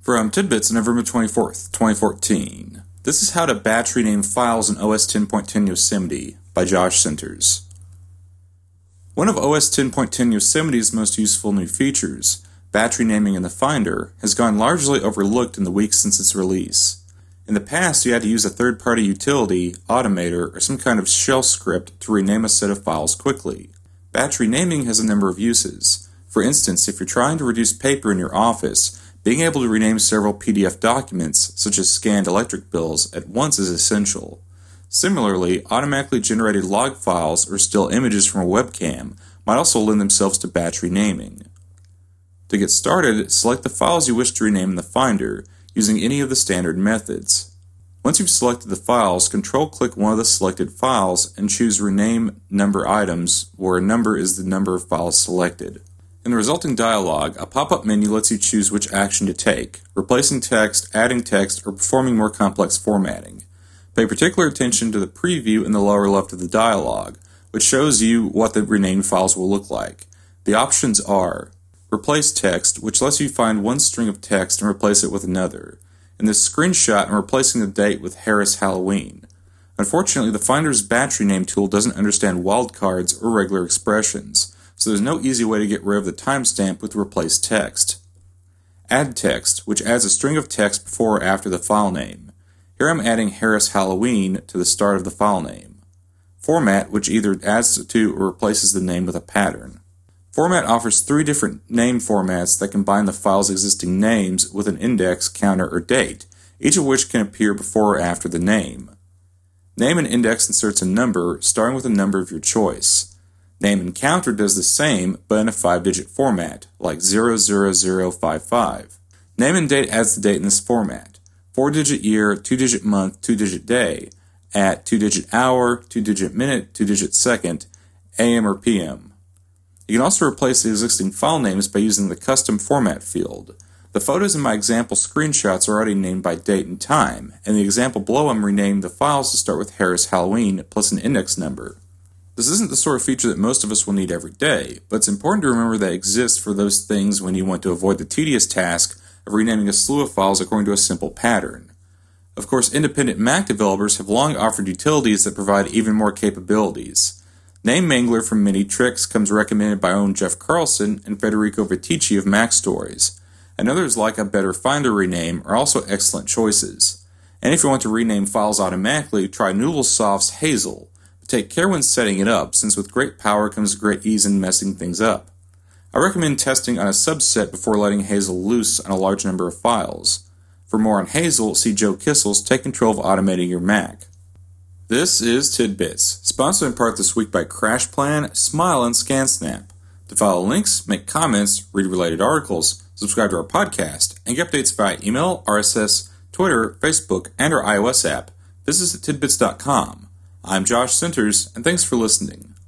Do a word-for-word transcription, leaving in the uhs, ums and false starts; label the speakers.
Speaker 1: From Tidbits, November twenty-fourth, twenty fourteen. This is how to batch rename files in O S ten point ten Yosemite by Josh Centers. One of O S ten point ten Yosemite's most useful new features, batch renaming in the Finder, has gone largely overlooked in the weeks since its release. In the past, you had to use a third-party utility, automator, or some kind of shell script to rename a set of files quickly. Batch renaming has a number of uses. For instance, if you're trying to reduce paper in your office, being able to rename several P D F documents, such as scanned electric bills, at once is essential. Similarly, automatically generated log files or still images from a webcam might also lend themselves to batch renaming. To get started, select the files you wish to rename in the Finder, using any of the standard methods. Once you've selected the files, control-click one of the selected files and choose Rename Number Items, where a number is the number of files selected. In the resulting dialog, a pop-up menu lets you choose which action to take, replacing text, adding text, or performing more complex formatting. Pay particular attention to the preview in the lower left of the dialog, which shows you what the renamed files will look like. The options are: Replace text, which lets you find one string of text and replace it with another. In this screenshot, I'm replacing the date with Harris Halloween. Unfortunately, the Finder's batch rename tool doesn't understand wildcards or regular expressions, so there's no easy way to get rid of the timestamp with replace text. Add text, which adds a string of text before or after the file name. Here I'm adding Harris Halloween to the start of the file name. Format, which either adds to or replaces the name with a pattern. Format offers three different name formats that combine the file's existing names with an index, counter, or date, each of which can appear before or after the name. Name and index inserts a number, starting with a number of your choice. Name and counter does the same, but in a five-digit format, like zero zero zero five five. Name and date adds the date in this format: four-digit year, two-digit month, two-digit day, at two-digit hour, two-digit minute, two-digit second, A M or P M. You can also replace the existing file names by using the custom format field. The photos in my example screenshots are already named by date and time, and the example below I'm renaming the files to start with Harris Halloween plus an index number. This isn't the sort of feature that most of us will need every day, but it's important to remember that it exists for those things when you want to avoid the tedious task of renaming a slew of files according to a simple pattern. Of course, independent Mac developers have long offered utilities that provide even more capabilities. Name Mangler from Minitricks comes recommended by own Jeff Carlson and Federico Viticci of Mac Stories, and others like a Better Finder Rename are also excellent choices. And if you want to rename files automatically, try Noodlesoft's Hazel. Take care when setting it up, since with great power comes great ease in messing things up. I recommend testing on a subset before letting Hazel loose on a large number of files. For more on Hazel, see Joe Kissel's Take Control of Automating Your Mac. This is Tidbits, sponsored in part this week by CrashPlan, Smile, and ScanSnap. To follow links, make comments, read related articles, subscribe to our podcast, and get updates via email, R S S, Twitter, Facebook, and our iOS app, visit tidbits dot com. I'm Josh Centers, and thanks for listening.